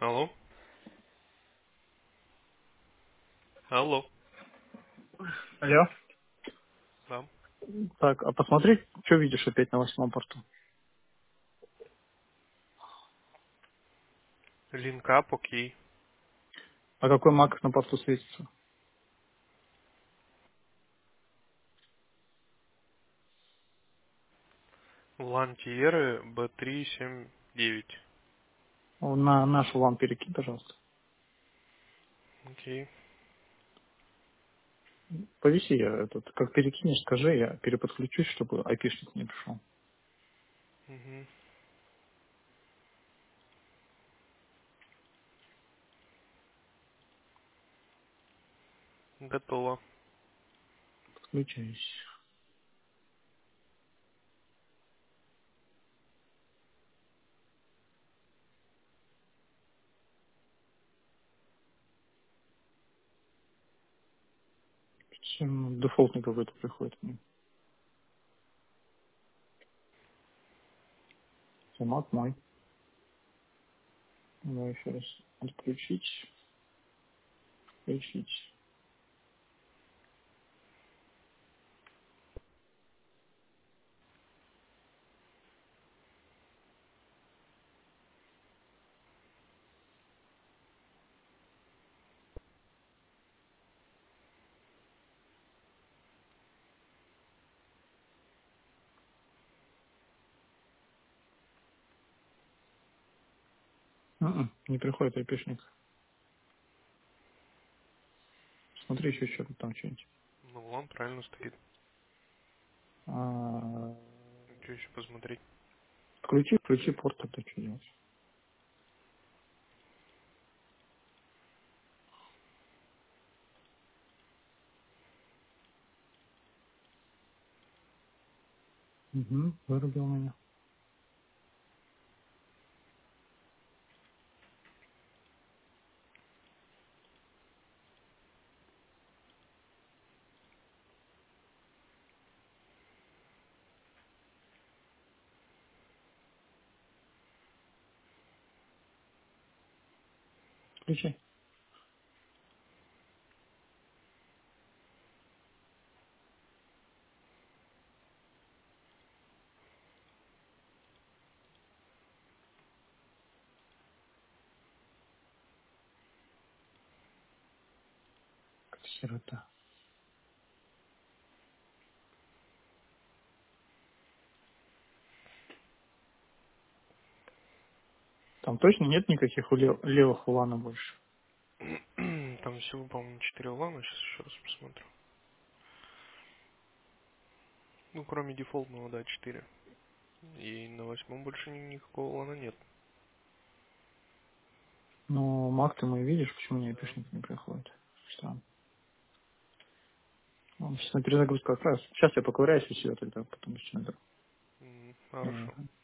Алло? Алло? Алло. Да. Так, а посмотри, что видишь опять на 8 порту. Линкап, окей. А какой мак на порту светится? Лантиеры B379. На нашу вам перекинь, пожалуйста. Окей. Повиси я этот, как перекинешь, скажи, я переподключусь, чтобы IP-шник не пришел. Угу. Готово. Подключаюсь. Дефолтный какой-то приходит мне. Мак мой. Давай еще раз. Отключить. Включить. Не приходит IP-шник. Смотри еще что-то там что-нибудь. Ну, он правильно стоит. А, Что еще посмотреть? включи порт, тогда что делать? Угу, вырубил меня. Включи. Сирота. Там точно нет никаких левых улана больше? Там всего, по-моему, 4 лана. Сейчас еще раз посмотрю. Ну, кроме дефолтного, да, 4. И на 8 больше никакого лана нет. Ну, мак ты мой видишь, почему мне Да. опишник не приходит? Странно. Сейчас на перезагрузку отправился. Сейчас я поковыряюсь и все тогда, потом еще надо. Хорошо.